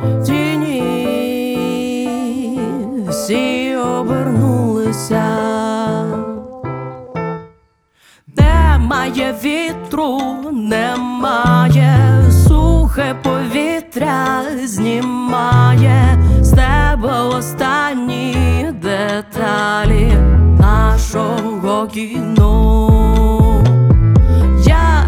тіні всі обернулися. Немає вітру, немає, сухе повітря знімає з тебе останні деталі нашого кіно. Я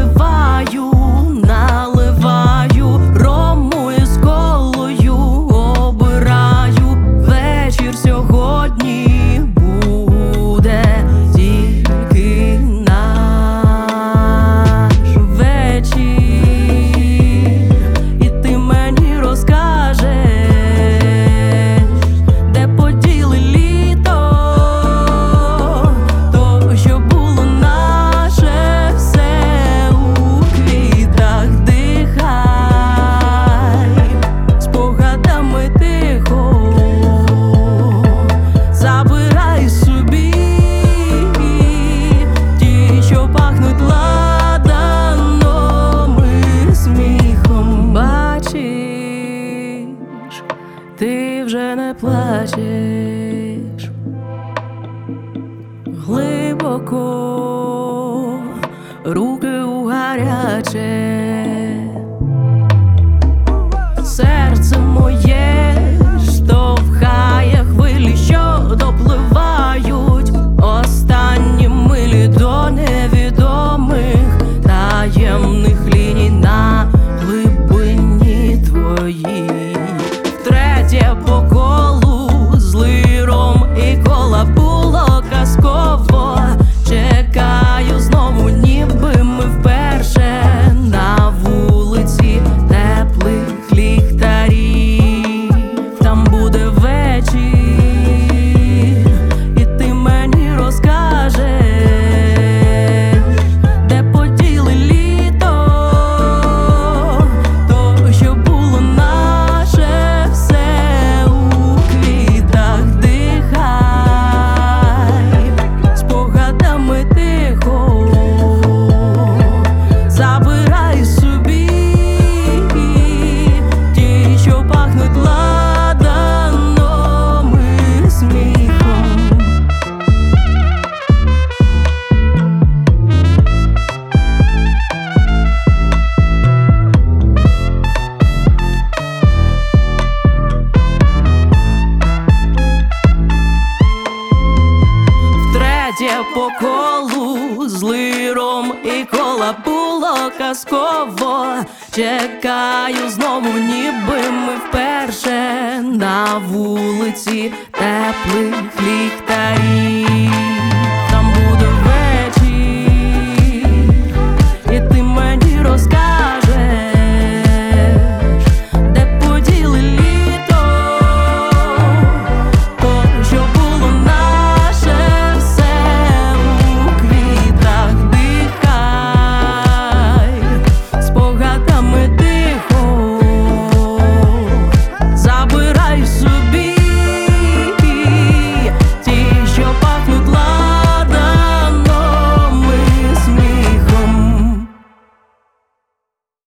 наливаю рому із колою, обираю вечір сьогодні буде тільки наш вечір, і ти мені розкажеш, де поділи літо, то що було наше, все у квітах. Дихай спогадами тихо, забирай собі ті, що пахнуть ладаном і сміхом. Бачиш, ти вже не плачеш. Глибоко руки у гаряче, серце моє штовхає хвилі, що допливають останні милі до невідомих таємних ліній на глибині твоїй. Втретє по колу злий ром і кола було казково. Чекаю знову, ніби ми вперше на вулиці теплих ліхтарів. Там буде вечір, і ти мені розкажеш, де поділи літо, то що було наше, все у квітах. Дихай спогадами тихо, забирай собі ті, що пахнуть ладаном і сміхом. Втретє по колу злий ром і кола було казково. Чекаю знову, ніби ми вперше на вулиці теплих ліхтарів.